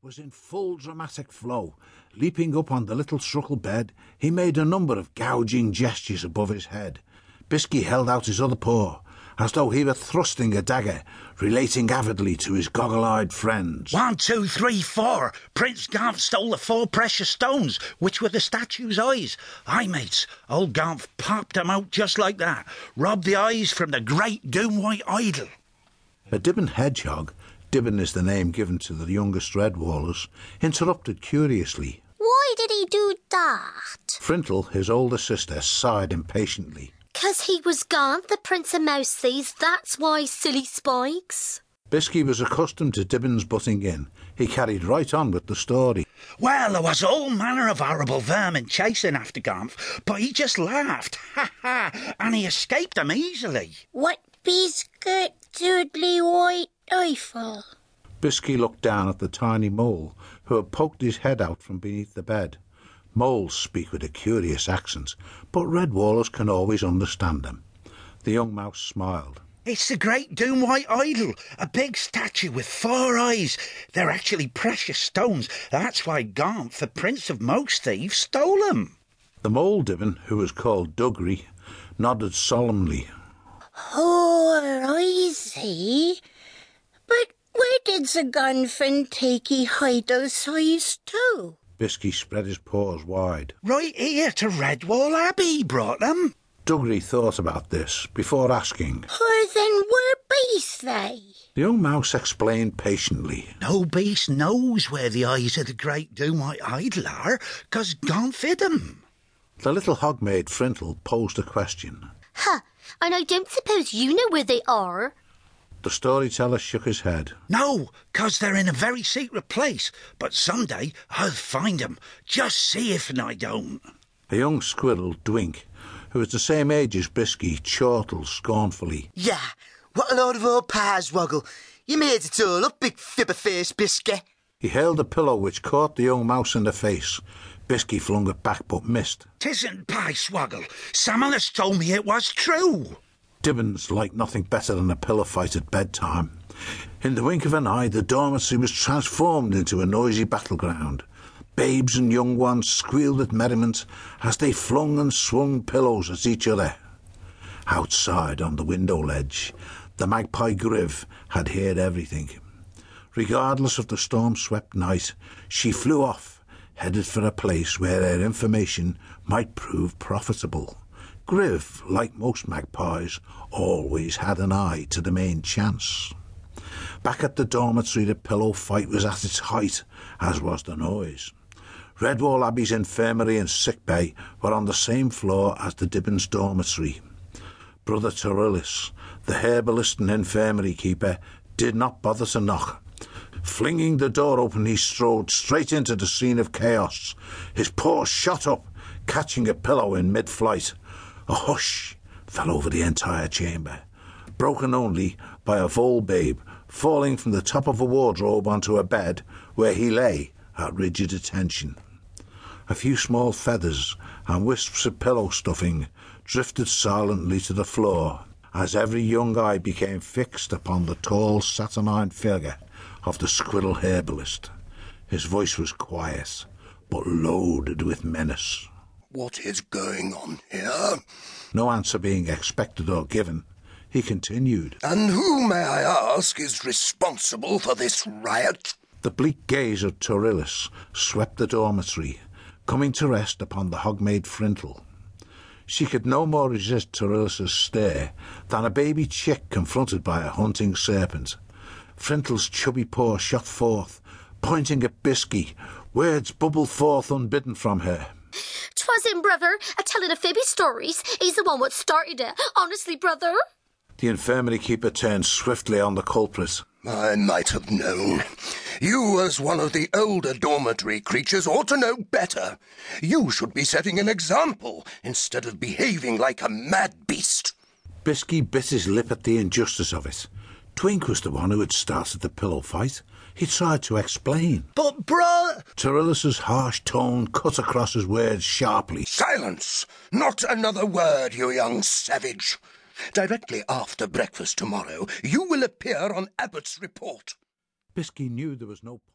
was in full dramatic flow. Leaping up on the little truckle bed, he made a number of gouging gestures above his head. Bisky held out his other paw, as though he were thrusting a dagger, relating avidly to his goggle-eyed friends. 1, 2, 3, 4. Prince Garth stole the 4 precious stones, which were the statue's eyes. Aye, mates, old Garth popped them out just like that, robbed the eyes from the great Doomwhite idol. A Dibbon hedgehog, Dibbon is the name given to the youngest Redwallers, interrupted curiously. Why did he do that? Frintle, his older sister, sighed impatiently. 'Cause he was Garth, the Prince of Mouse Thieves, that's why, silly spikes. Bisky was accustomed to Dibbon's butting in. He carried right on with the story. Well, there was all manner of horrible vermin chasing after Garth, but he just laughed, ha, and he escaped them easily. What biscuit doodly white Eiffel? Bisky looked down at the tiny mole, who had poked his head out from beneath the bed. Moles speak with a curious accent, but Redwallers can always understand them. The young mouse smiled. It's the great Doomwhite idol, a big statue with 4 eyes. They're actually precious stones. That's why Garth, the Prince of Mouse Thieves, stole them. The mole Dibbon, who was called Duggery, nodded solemnly. 4 eyes, eh? But where did the gunfin take he hide those eyes to? Bisky spread his paws wide. Right here to Redwall Abbey he brought them. Duggery thought about this before asking. Then where be's they? The young mouse explained patiently. No beast knows where the eyes of the great Doomwhite idol are, 'cause Garth hid them. The little hogmaid Frintle posed a question. And I don't suppose you know where they are? The storyteller shook his head. No, 'cause they're in a very secret place, but someday I'll find them. Just see if I don't. A young squirrel, Dwink, who was the same age as Bisky, chortled scornfully. Yeah, what a load of old pies, Woggle. You made it all up, big fibber-faced Bisky. He held a pillow which caught the young mouse in the face. Bisky flung it back but missed. 'Tisn't pie, Swoggle. Someone has told me it was true. Dibbons liked nothing better than a pillow fight at bedtime. In the wink of an eye, the dormitory was transformed into a noisy battleground. Babes and young ones squealed with merriment as they flung and swung pillows at each other. Outside, on the window ledge, the magpie Griv had heard everything. Regardless of the storm-swept night, she flew off, headed for a place where her information might prove profitable. Griv, like most magpies, always had an eye to the main chance. Back at the dormitory, the pillow fight was at its height, as was the noise. Redwall Abbey's infirmary and sick bay were on the same floor as the Dibbons' dormitory. Brother Torillis, the herbalist and infirmary keeper, did not bother to knock. Flinging the door open, he strode straight into the scene of chaos. His paw shot up, catching a pillow in mid-flight. A hush fell over the entire chamber, broken only by a vole babe falling from the top of a wardrobe onto a bed where he lay at rigid attention. A few small feathers and wisps of pillow stuffing drifted silently to the floor as every young eye became fixed upon the tall, saturnine figure of the squirrel herbalist. His voice was quiet, but loaded with menace. What is going on here? No answer being expected or given, he continued. And who, may I ask, is responsible for this riot? The bleak gaze of Torillis swept the dormitory, coming to rest upon the hogmaid Frintle. She could no more resist Torillis's stare than a baby chick confronted by a hunting serpent. Frintle's chubby paw shot forth, pointing at Bisky. Words bubbled forth unbidden from her. 'Twas him, brother, a-telling of Phoebe stories. He's the one what started it. Honestly, brother. The infirmary keeper turned swiftly on the culprit. I might have known. You, as one of the older dormitory creatures, ought to know better. You should be setting an example instead of behaving like a mad beast. Bisky bit his lip at the injustice of it. Twink was the one who had started the pillow fight. He tried to explain. But, bruh... Torillis's harsh tone cut across his words sharply. Silence! Not another word, you young savage. Directly after breakfast tomorrow, you will appear on Abbott's report. Bisky knew there was no point.